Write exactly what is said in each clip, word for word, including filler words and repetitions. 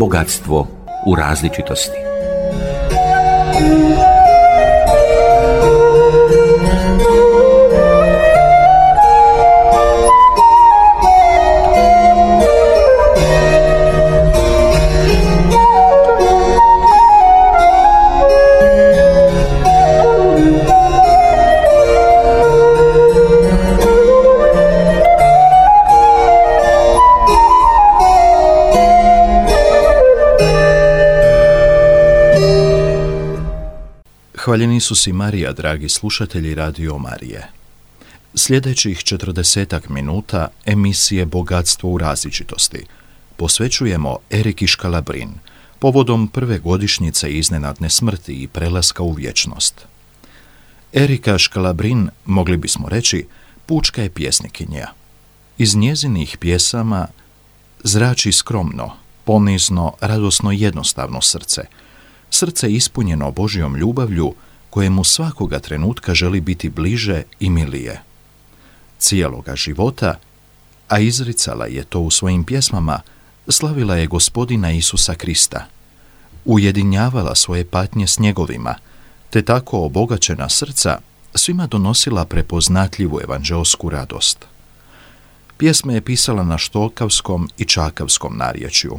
bogatstvo u različitosti. Hvaljeni Isus i Marija, dragi slušatelji Radio Marije. Sljedećih četrdesetak minuta emisije Bogatstvo u različitosti posvećujemo Eriki Škalabrin povodom prve godišnjice iznenadne smrti i prelaska u vječnost. Erika Škalabrin, mogli bismo reći, pučka je pjesnikinja. Iz njezinih pjesama zrači skromno, ponizno, radosno jednostavno srce, srce ispunjeno Božjom ljubavlju kojemu svakoga trenutka želi biti bliže i milije. Cijeloga života, a izricala je to u svojim pjesmama, slavila je Gospodina Isusa Krista, ujedinjavala svoje patnje s njegovima, te tako obogaćena srca svima donosila prepoznatljivu evanđeosku radost. Pjesme je pisala na štokavskom i čakavskom narječju.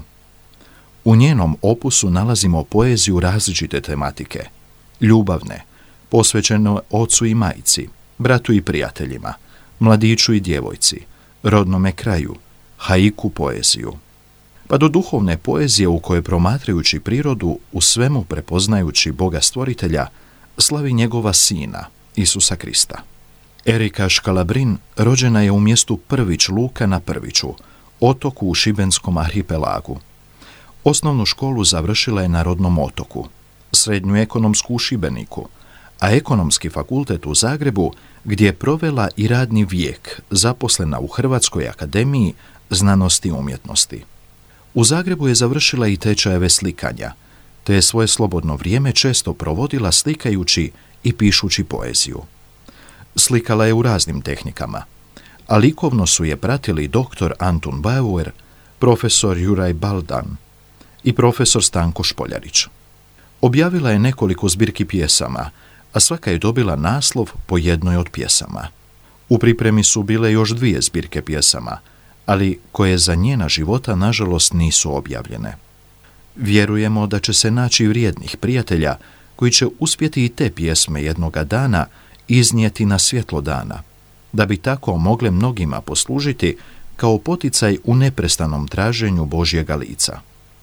U njenom opusu nalazimo poeziju različite tematike, ljubavne, posvećene ocu i majci, bratu i prijateljima, mladiću i djevojci, rodnome kraju, haiku poeziju, pa do duhovne poezije u kojoj promatrajući prirodu, u svemu prepoznajući Boga stvoritelja, slavi njegova sina, Isusa Krista. Erika Škalabrin rođena je u mjestu Prvić Luka na Prviću, otoku u Šibenskom arhipelagu. Osnovnu školu završila je na rodnom otoku, srednju ekonomsku u Šibeniku, a ekonomski fakultet u Zagrebu, gdje je provela i radni vijek, zaposlena u Hrvatskoj akademiji znanosti i umjetnosti. U Zagrebu je završila i tečajeve slikanja, te je svoje slobodno vrijeme često provodila slikajući i pišući poeziju. Slikala je u raznim tehnikama, a likovno su je pratili doktor Antun Bauer, profesor Juraj Baldan i profesor Stanko Špoljarić. Objavila je nekoliko zbirki pjesama, a svaka je dobila naslov po jednoj od pjesama. U pripremi su bile još dvije zbirke pjesama, ali koje za njena života nažalost nisu objavljene. Vjerujemo da će se naći vrijednih prijatelja koji će uspjeti i te pjesme jednoga dana iznijeti na svjetlo dana, da bi tako mogle mnogima poslužiti kao poticaj u neprestanom traženju Božjega lica.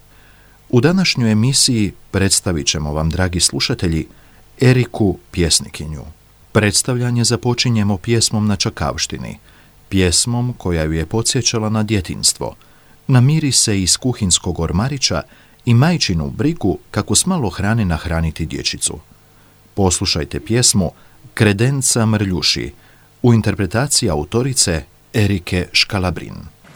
U današnjoj emisiji predstavit ćemo vam, dragi slušatelji, Eriku pjesnikinju. Predstavljanje započinjemo pjesmom na čakavštini, pjesmom koja ju je podsjećala na djetinjstvo, na mirise iz kuhinskog ormarića i majčinu brigu kako s malo hrane nahraniti dječicu. Poslušajte pjesmu Kredenca mrljuši u interpretaciji autorice Erike Škalabrin.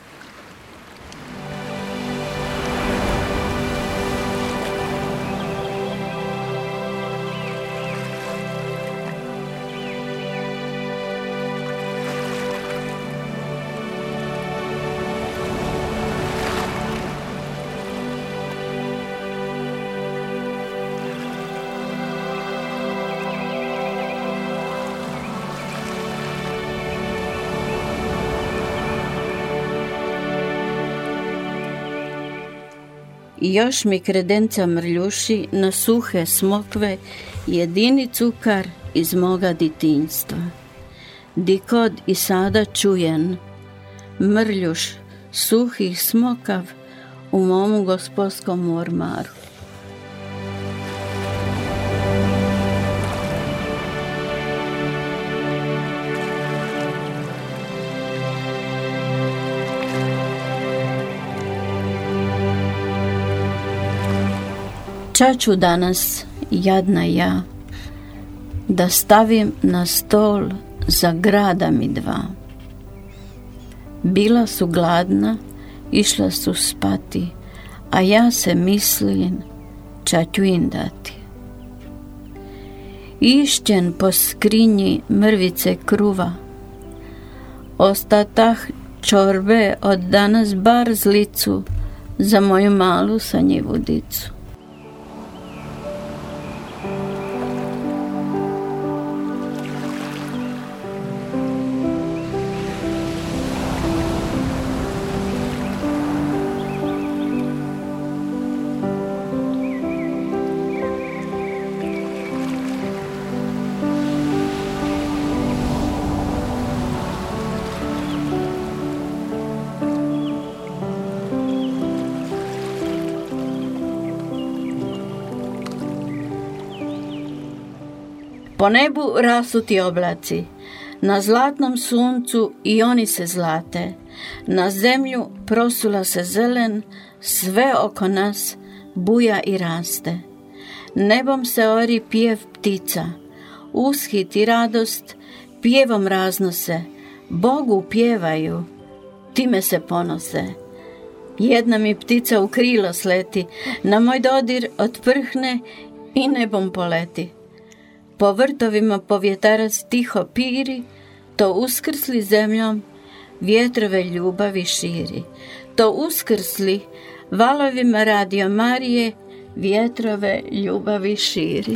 I još mi kredenca mrljuši na suhe smokve, jedini cukar iz moga ditinjstva. Di kod i sada čujen, mrljuš suhih smokav u momu gospodskom ormaru. Čaču danas, jadna ja, da stavim na stol za grada mi dva. Bila su gladna, išla su spati, a ja se mislim, čaću im dati. Išćen po skrinji mrvice kruva, ostatah čorbe od danas bar zlicu za moju malu sanjivu dicu. Po nebu rasuti oblaci, na zlatnom suncu i oni se zlate, na zemlju prosula se zelen, sve oko nas buja i raste. Nebom se ori pjev ptica, ushit i radost pjevom raznose, Bogu pjevaju, time se ponose. Jedna mi ptica u krilo sleti, na moj dodir otprhne i nebom poleti. Po vrtovima povjetarac tiho piri, to uskrsli zemljom vjetrove ljubavi širi. To uskrsli valovima Radio Marije vjetrove ljubavi širi.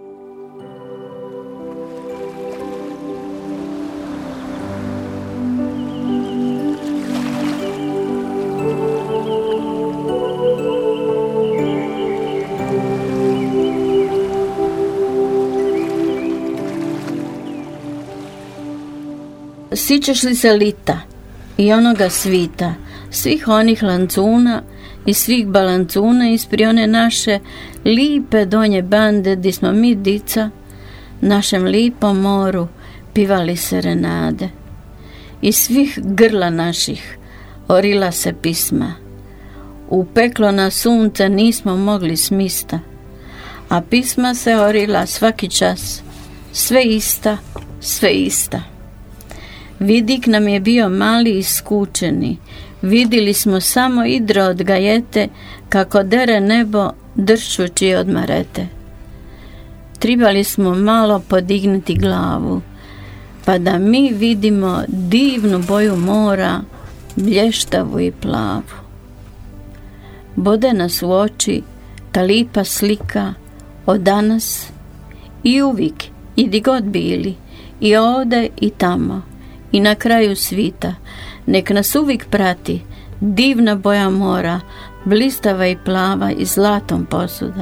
Sićeš li se lita i onoga svita, svih onih lancuna i svih balancuna ispri one naše lipe donje bande, di smo mi dica našem lipom moru pivali serenade. Iz svih grla naših orila se pisma, u peklo na sunce nismo mogli smista, a pisma se orila svaki čas, sve ista, sve ista. Vidik nam je bio mali i skučeni, vidjeli smo samo idro od gajete, kako dere nebo dršući od marete. Tribali smo malo podignuti glavu, pa da mi vidimo divnu boju mora, blještavu i plavu. Bode nas u oči ta lipa slika od danas i uvijek, i di god bili, i ovde i tamo, i na kraju svita. Nek nas uvijek prati divna boja mora, blistava i plava i zlatom posuda.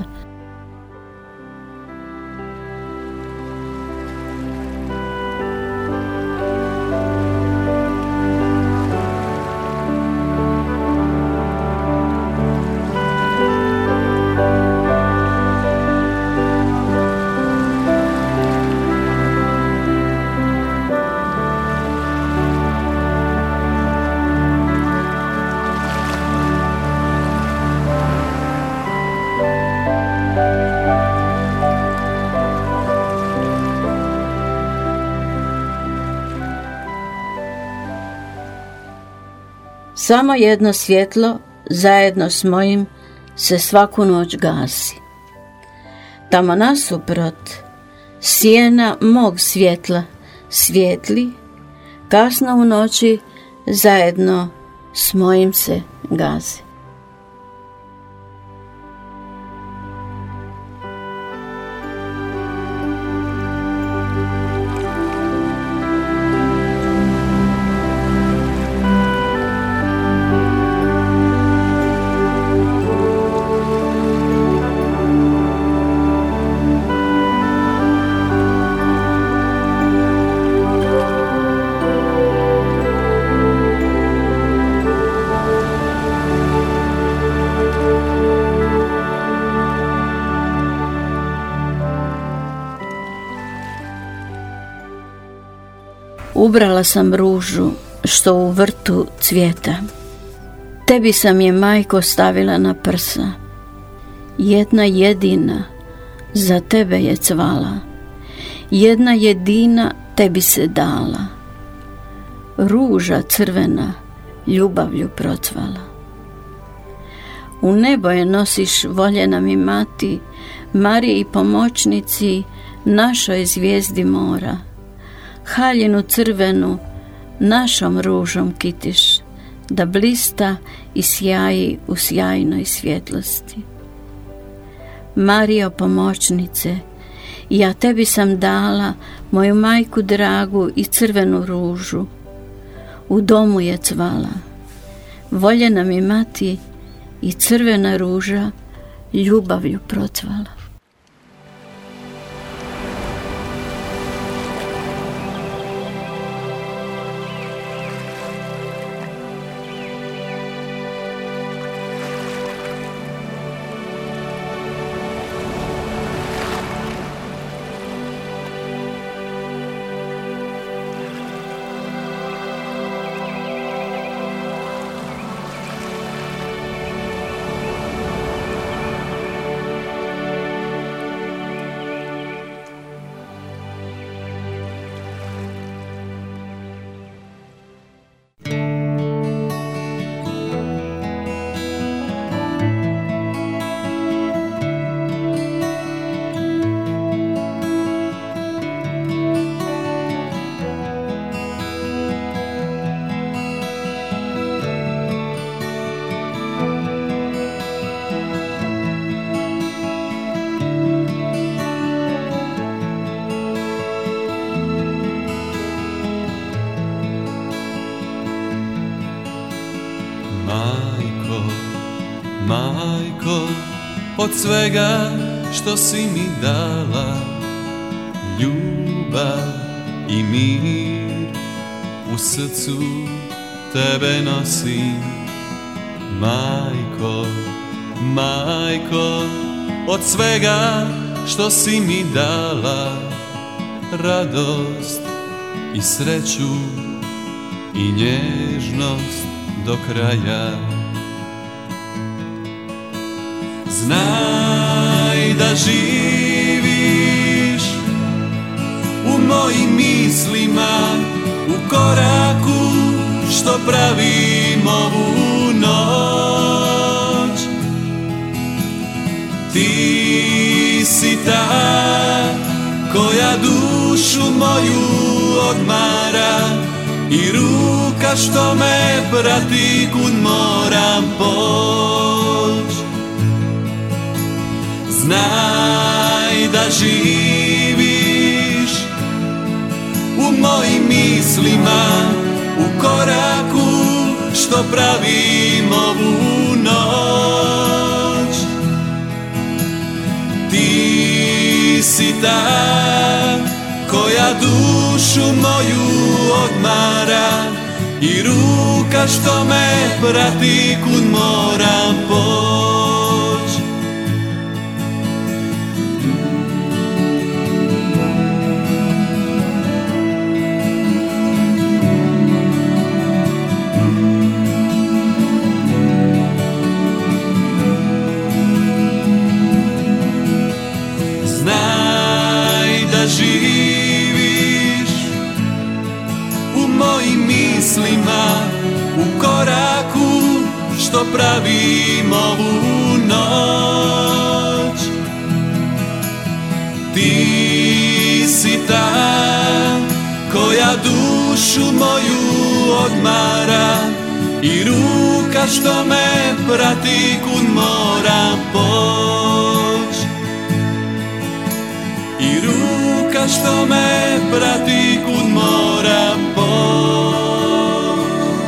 Samo jedno svjetlo zajedno s mojim se svaku noć gasi. Tamo nasuprot sjena mog svjetla svijetli, kasno u noći zajedno s mojim se gasi. Ubrala sam ružu što u vrtu cvjeta. Tebi sam je, majko, stavila na prsa. Jedna jedina za tebe je cvala. Jedna jedina tebi se dala. Ruža crvena ljubavlju procvala. U nebo je nosiš, voljena mi mati, Mariji pomoćnici, našoj zvijezdi mora. Haljinu crvenu našom ružom kitiš, da blista i sjaji u sjajnoj svjetlosti. Marijo pomoćnice, ja tebi sam dala moju majku dragu i crvenu ružu. U domu je cvala, voljena mi mati i crvena ruža ljubavlju procvala. Majko, od svega što si mi dala, ljubav i mir u srcu tebe nosim. Majko, majko, od svega što si mi dala, radost i sreću i nježnost do kraja. Znaj da živiš u mojim mislima, u koraku što pravim ovu noć. Ti si ta koja dušu moju odmara i ruka što me prati kud moram poć. Znaj da živiš u mojim mislima, u koraku što pravim ovu noć. Ti si ta koja dušu moju odmara i ruka što me prati kud moram poć. Živiš u mojim mislima, u koraku što pravim ovu noć. Ti si ta koja dušu moju odmara i ruka što me prati kud moram poć. I ruka što me prati kud moram poć.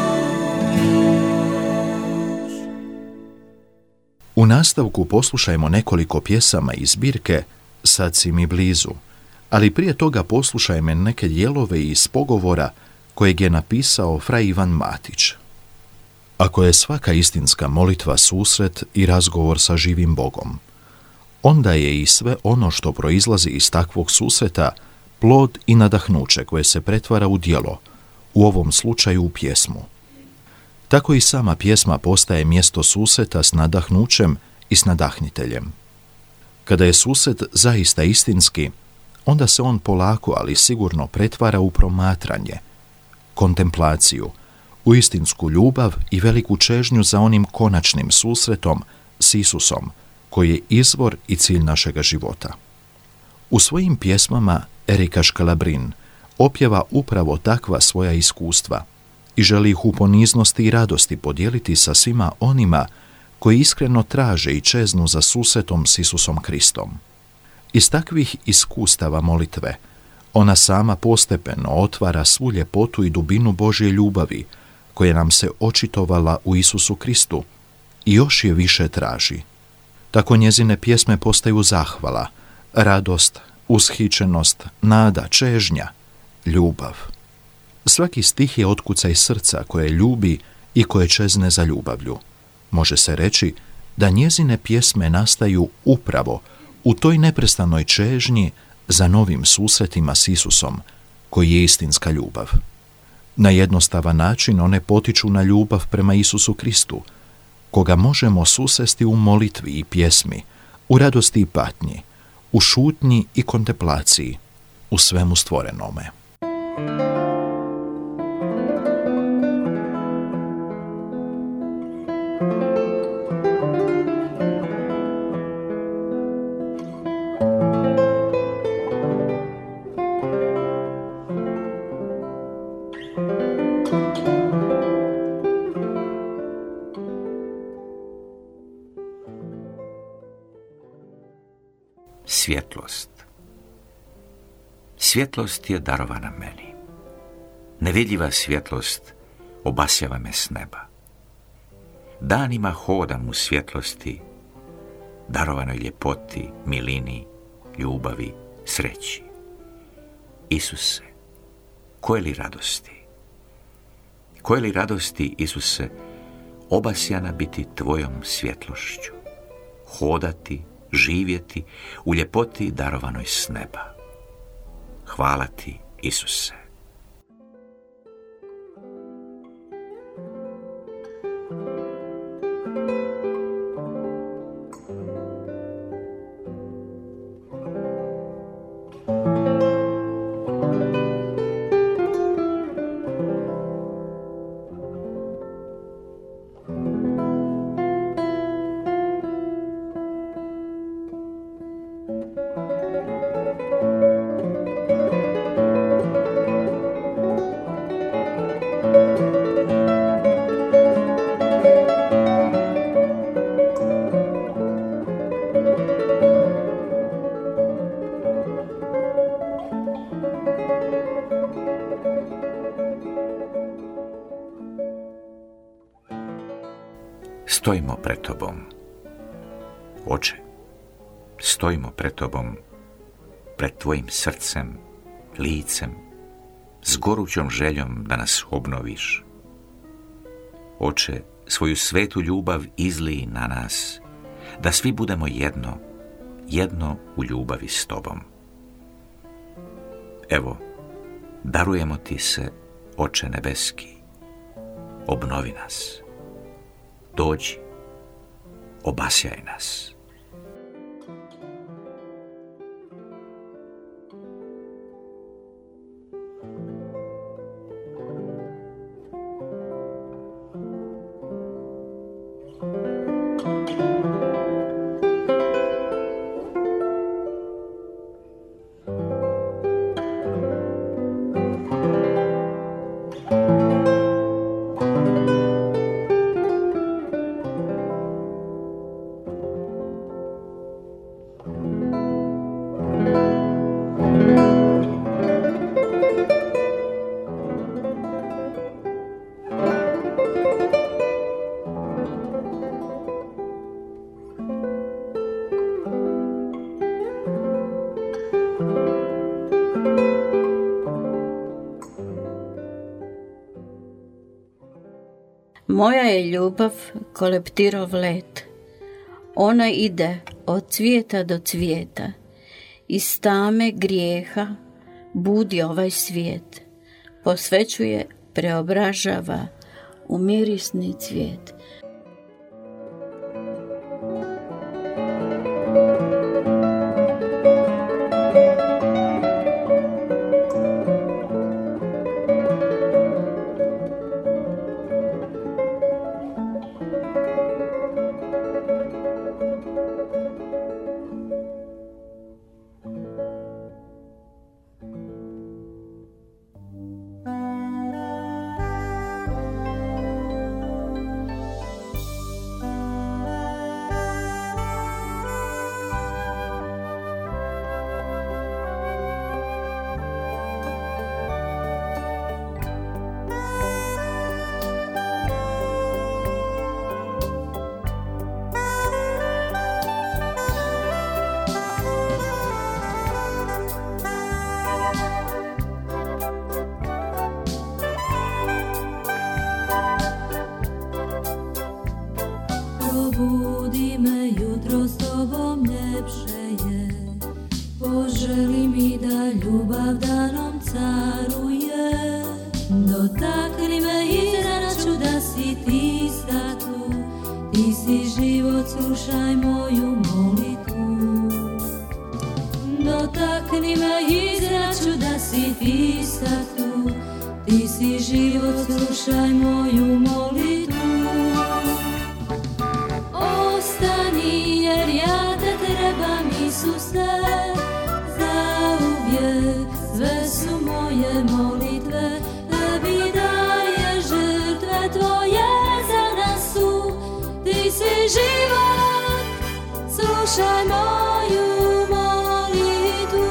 U nastavku poslušajmo nekoliko pjesama iz zbirke Sad si mi blizu, ali prije toga poslušajmo neke dijelove iz pogovora kojeg je napisao fra Ivan Matić. Ako je svaka istinska molitva susret i razgovor sa živim Bogom, onda je i sve ono što proizlazi iz takvog susreta plod i nadahnuće koje se pretvara u djelo, u ovom slučaju u pjesmu. Tako i sama pjesma postaje mjesto susreta s nadahnućem i s nadahniteljem. Kada je susret zaista istinski, onda se on polako, ali sigurno pretvara u promatranje, kontemplaciju, u istinsku ljubav i veliku čežnju za onim konačnim susretom s Isusom, koji je izvor i cilj našega života. U svojim pjesmama Erika Škalabrin opjeva upravo takva svoja iskustva i želi ih u poniznosti i radosti podijeliti sa svima onima koji iskreno traže i čeznu za susretom s Isusom Kristom. Iz takvih iskustava molitve ona sama postepeno otvara svu ljepotu i dubinu Božje ljubavi koja nam se očitovala u Isusu Kristu i još je više traži. Tako njezine pjesme postaju zahvala, radost, ushićenost, nada, čežnja, ljubav. Svaki stih je otkucaj srca koje ljubi i koje čezne za ljubavlju. Može se reći da njezine pjesme nastaju upravo u toj neprestanoj čežnji za novim susretima s Isusom, koji je istinska ljubav. Na jednostavan način one potiču na ljubav prema Isusu Kristu, koga možemo susresti u molitvi i pjesmi, u radosti i patnji, u šutnji i kontemplaciji, u svemu stvorenome. Svjetlost. Svjetlost je darovana meni. Nevidljiva svjetlost obasjava me s neba. Danima hodam u svjetlosti, darovanoj ljepoti, milini, ljubavi, sreći. Isuse, koje li radosti? Koje li radosti, Isuse, obasjana biti tvojom svjetlošću, hodati, živjeti u ljepoti darovanoj s neba. Hvala ti, Isuse. Stojimo pred tobom, Oče, stojimo pred tobom, pred tvojim srcem, licem, s gorućom željom da nas obnoviš. Oče, svoju svetu ljubav izlij na nas, da svi budemo jedno, jedno u ljubavi s tobom. Evo, darujemo ti se, Oče nebeski, obnovi nas. Dođi, obasjaj nas. Moja je ljubav ko leptirov let. Ona ide od cvijeta do cvijeta. Iz tame grijeha budi ovaj svijet. Posvećuje, preobražava u mirisni cvijet. probudi me, jutro s tobom ljepše je. Poželi mi da ljubav danom caruje, dotakni me i zraču da si ti ista tu, ti si život, slušaj moju molitvu. Dotakni me i zraču da si ti ista tu, ti si život, slušaj moju molitvu. Ostani jer ja te trebam, Isuse, zauvijek. Sve su moje molitve, tebi daje žrtve tvoje za nas su. Ti si život, slušaj moju molitvu.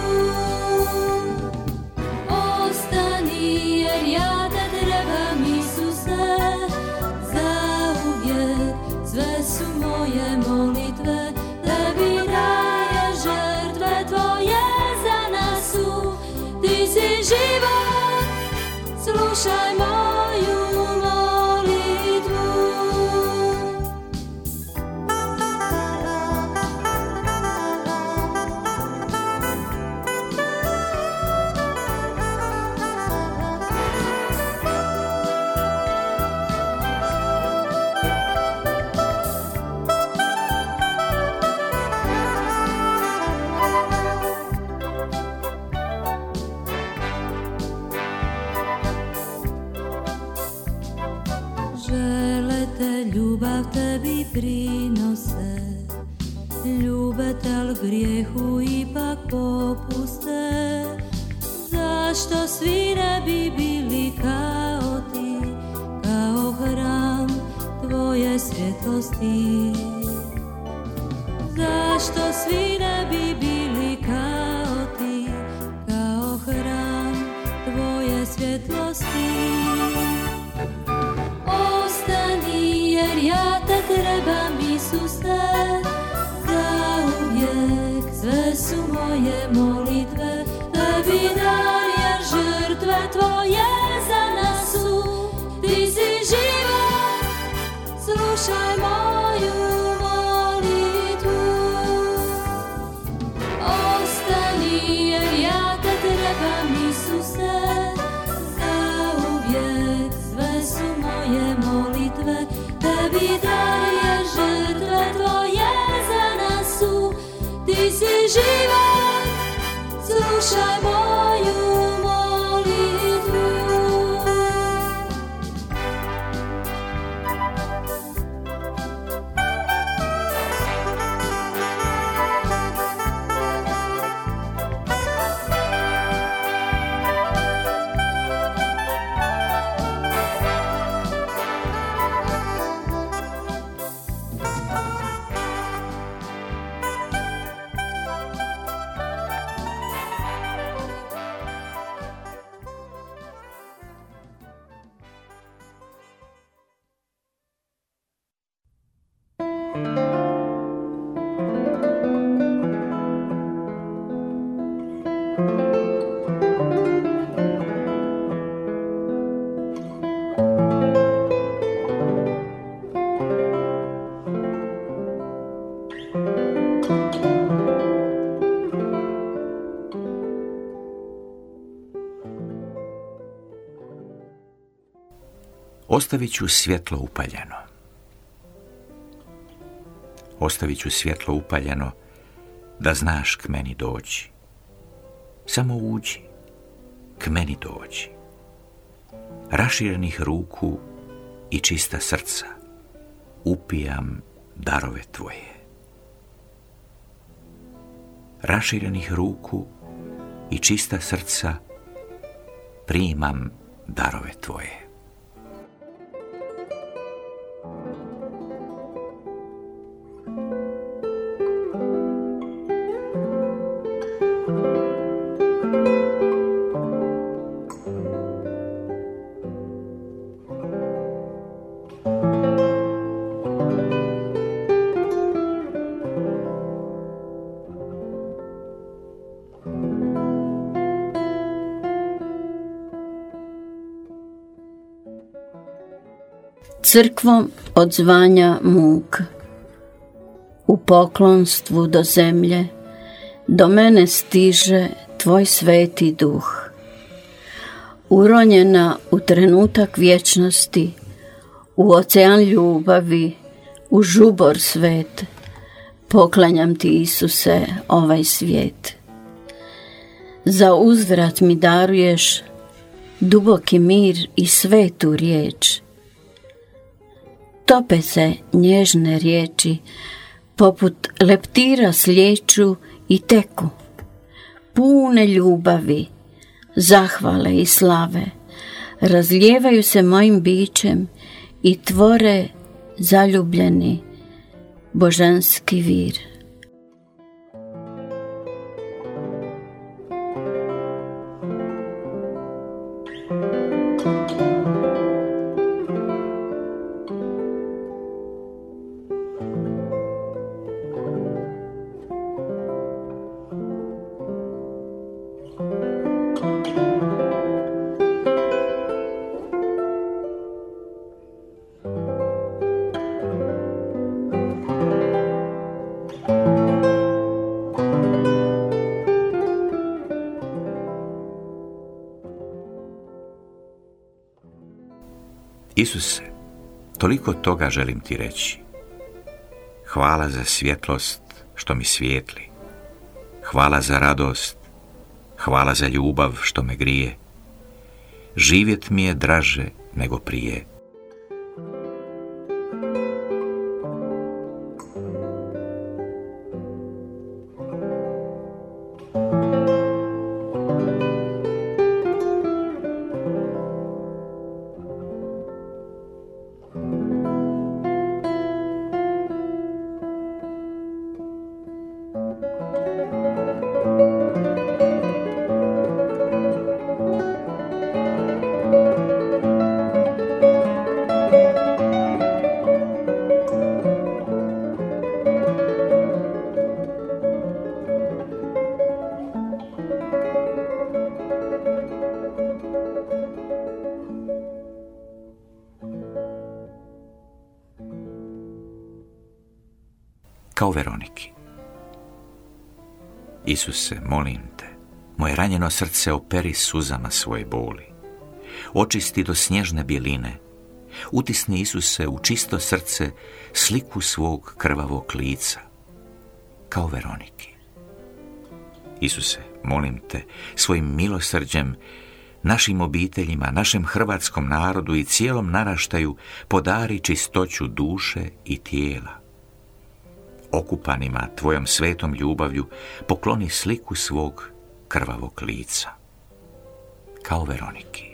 Ostani jer ja te trebam, Isuse, zauvijek. Sve su moje molitve, tebi daje žrtve tvoje za nas su. Ti si život, slušaj moju molitvu. Žele te, ljubav tebi prinose, ljube te, al grijehu ipak popuste. Zašto svi ne bi bili kao ti, kao hram tvoje svjetlosti? Zašto svi ne bi bili kao ti, kao hram tvoje svjetlosti? Ostani jer ja te trebam, Isuse, zauvijek. Sve su moje molitve, tebi daje žrtve tvoje za nas su. Ti si život, slušaj moju molitvu. Ostani jer ja te trebam, Isuse, zauvijek. Sve su moje molitve, tebi daje žrtve tvoje za nas su. Ti si život, slušaj moju molitvu. Ostavit ću svjetlo upaljeno. Ostavit ću svjetlo upaljeno, da znaš k meni doći. Samo uđi, k meni dođi. Raširenih ruku i čista srca upijam darove tvoje. Raširenih ruku i čista srca primam darove tvoje. Crkvom odzvanja muka. u poklonstvu do zemlje, do mene stiže tvoj sveti duh. Uronjena u trenutak vječnosti, u ocean ljubavi, u žubor svet, poklanjam ti, Isuse, ovaj svijet. Za uzvrat mi daruješ duboki mir i svetu riječ. Tope se nježne riječi, poput leptira slijeću i teku, pune ljubavi, zahvale i slave, razlijevaju se mojim bićem i tvore zaljubljeni božanski vir. Isuse, toliko toga želim ti reći. Hvala za svjetlost što mi svijetli. Hvala za radost. Hvala za ljubav što me grije. Živjet mi je draže nego prije. Kao Veroniki. Isuse, molim te, moje ranjeno srce operi suzama svoje boli. Očisti do snježne bjeline. Utisni, Isuse, u čisto srce sliku svog krvavog lica. Kao Veroniki. Isuse, molim te, svojim milosrđem našim obiteljima, našem hrvatskom narodu i cijelom naraštaju podari čistoću duše i tijela. Okupanima tvojom svetom ljubavlju pokloni sliku svog krvavog lica. Kao Veroniki.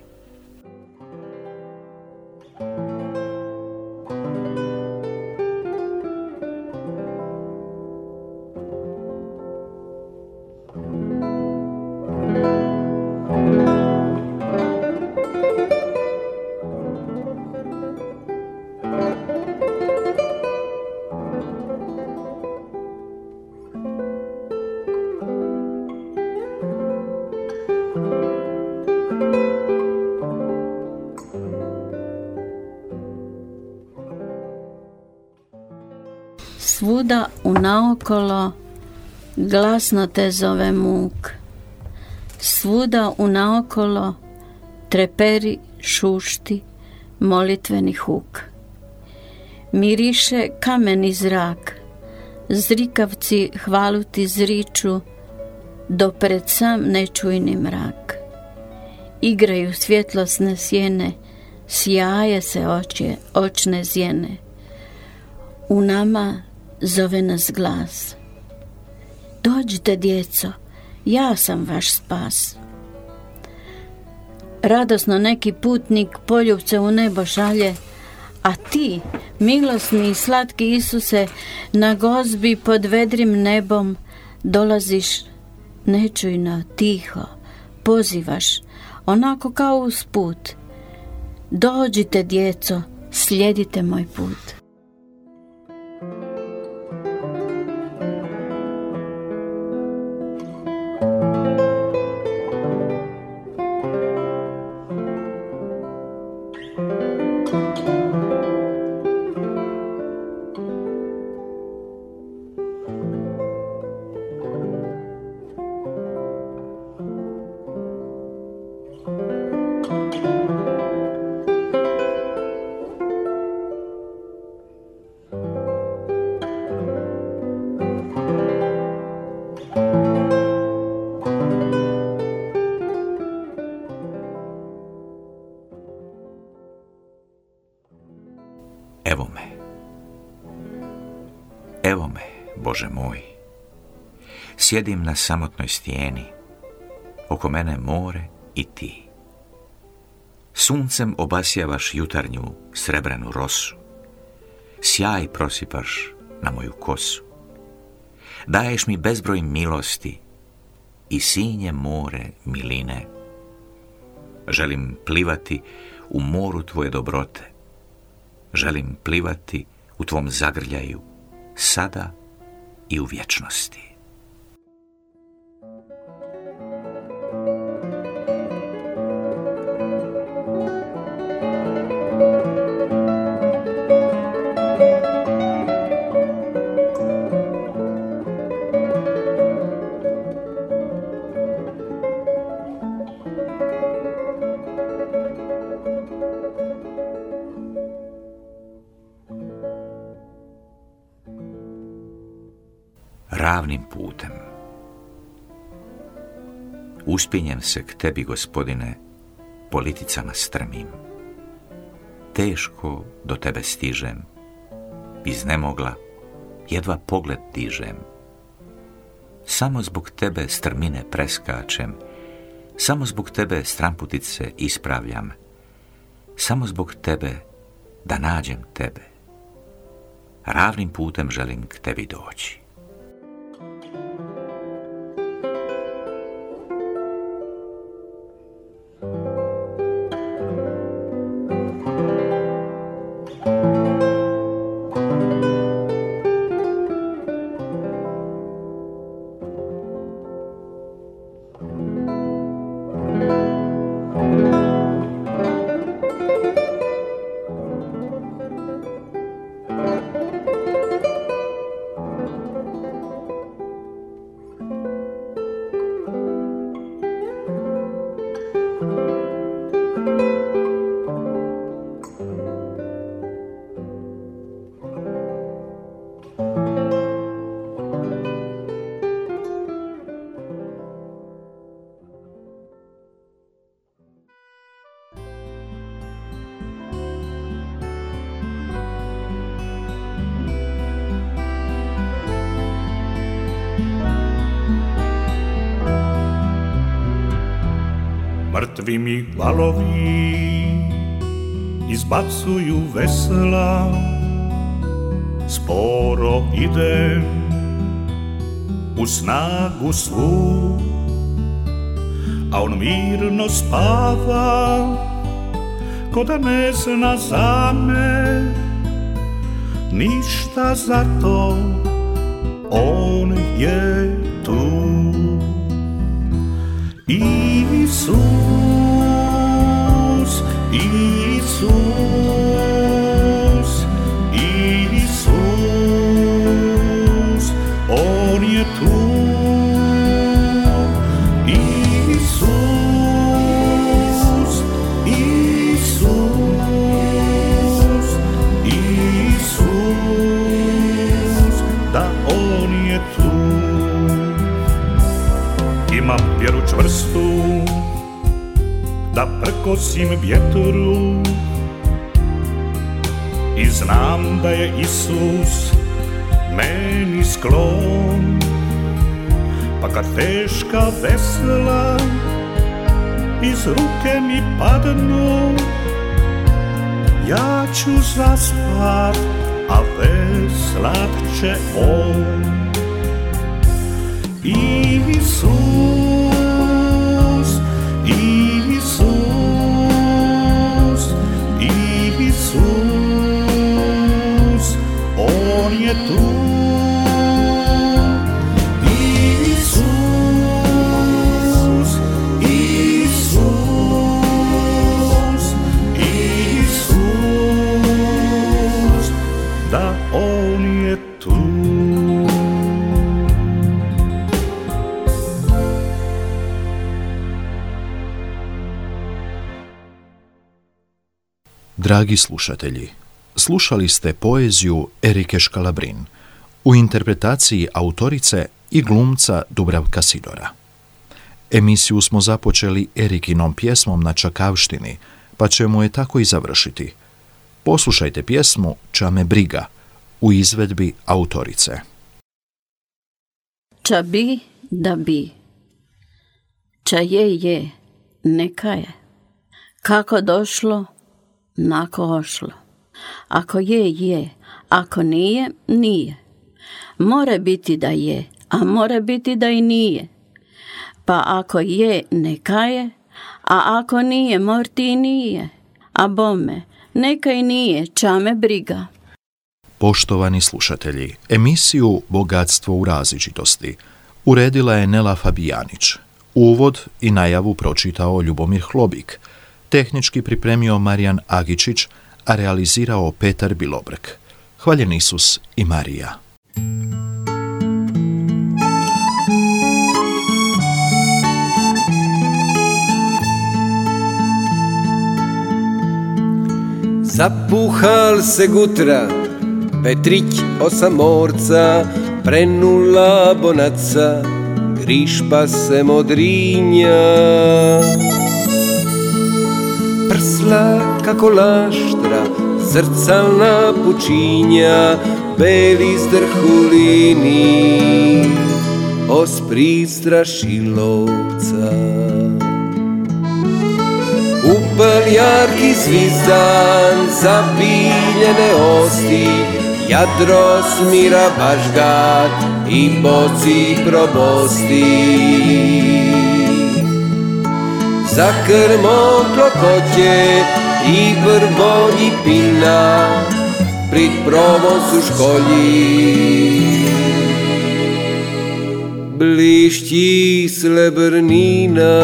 Svuda unaokolo glasno te zove muk. Svuda unaokolo treperi, šušti, molitveni huk. Miriše kameni zrak, zrikavci hvalu ti zriču, do pred sam nečujni mrak. Igraju svjetlosne sjene, sjaje se očje, očne zjene. U nama zove nas glas. Dođite, djeco, ja sam vaš spas. Radosno neki putnik poljubce u nebo šalje, a ti, milosni i slatki Isuse, na gozbi pod vedrim nebom dolaziš nečujno, tiho, pozivaš, onako kao usput. Dođite, djeco, slijedite moj put. Evo me, Bože moj, sjedim na samotnoj stijeni, oko mene more i ti. Suncem obasjavaš jutarnju srebrenu rosu, sjaj prosipaš na moju kosu. Daješ mi bezbroj milosti i sinje more miline. Želim plivati u moru tvoje dobrote. Želim plivati u tvom zagrljaju, sada i u vječnosti. Ravnim putem. Uspinjem se k tebi, Gospodine, politicama strmim. Teško do tebe stižem, iznemogla, jedva pogled dižem. Samo zbog tebe strmine preskačem, samo zbog tebe stramputice ispravljam, samo zbog tebe da nađem tebe. Ravnim putem želim k tebi doći. Mrtvi mi valovi izbacuju vesela, sporo idem u snagu svu, a on mirno spava, ko da ne zna za me ništa, zato on je tu. Isus, Isus, Isus, on je tu. Isus, Isus, Isus, da on je tu. Imam vjeru čvrstu da prkosim vjetru i znam da je Isus meni sklon, pa kad teška vesla iz ruke mi padnu, ja ću zaspat, a veslat će on. Isus, Isus, Isus, on je tu. Isus, Isus, Isus, da on je tu. Dragi slušatelji, slušali ste poeziju Erike Škalabrin u interpretaciji autorice i glumca Dubravka Sidora. Emisiju smo započeli Erikinom pjesmom na čakavštini, pa ćemo je tako i završiti. Poslušajte pjesmu Ča me briga, u izvedbi autorice. Ča bi da bi, ča je je, neka je. Kako došlo, nako ošlo. Ako je, je, ako nije, nije. More biti da je, a more biti da i nije. Pa ako je, neka je, a ako nije, morti i nije. A bome, neka i nije, ča me briga. Poštovani slušatelji, emisiju Bogatstvo u različitosti uredila je Nela Fabijanić. Uvod i najavu pročitao Ljubomir Hlobik. Tehnički pripremio Marijan Agičić, a realizirao Petar Bilobrk. Hvaljen Isus i Marija. Zapuhal se gutra, Petrić osamorca, prenula bonaca, grišpa se modrinja. Prsla kako laštra, zrcalna pučinja, beli zdrhulini, ospri strašilovca. U paljarki zvizdan, zabiljene osti, jadro smira bažgat i boci probosti. Za krmom klokoće i vrbonji pina, prid provom su školji. Blišći srebrnina.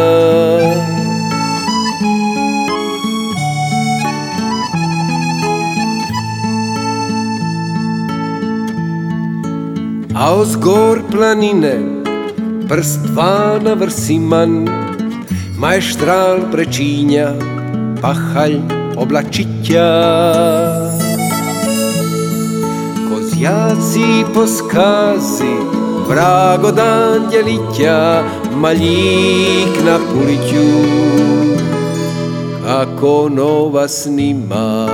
A ozgor planine, prst dva na vrsiman, maestral prečinja, pahalj oblačića. Kozjaci po skazi, vragodan djelića, maljik na puliću, kako nova snima.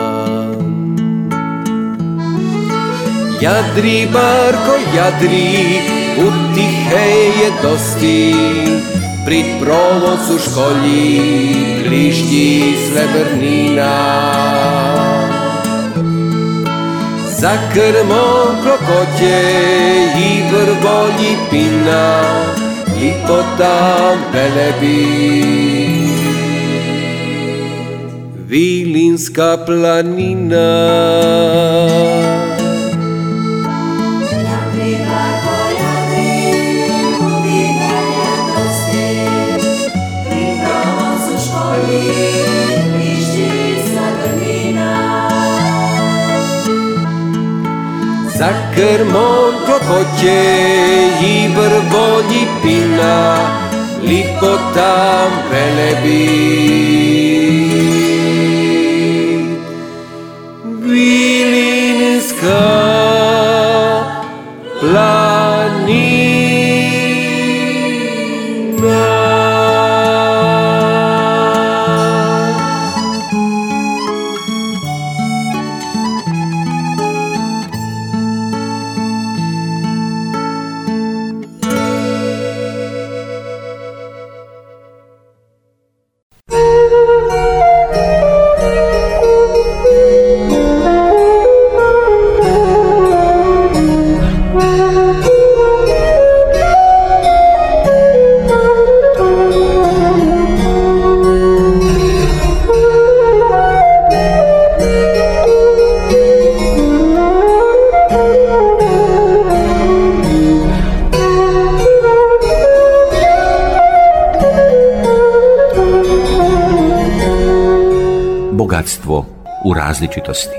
Jadri, barko, jadri, utihe je dosti, prid provom su školji, blišći srebrnina. Za krmom klokoće i vrbolji pina, lipota velebi. Vilinska planina. Za krmom klokoće i vrbolji pina, lipota velebi. Vilinska planina. Bogatstvo u različitosti.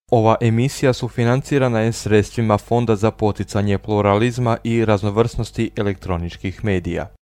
Ova emisija sufinancirana je sredstvima Fonda za poticanje pluralizma i raznovrsnosti elektroničkih medija.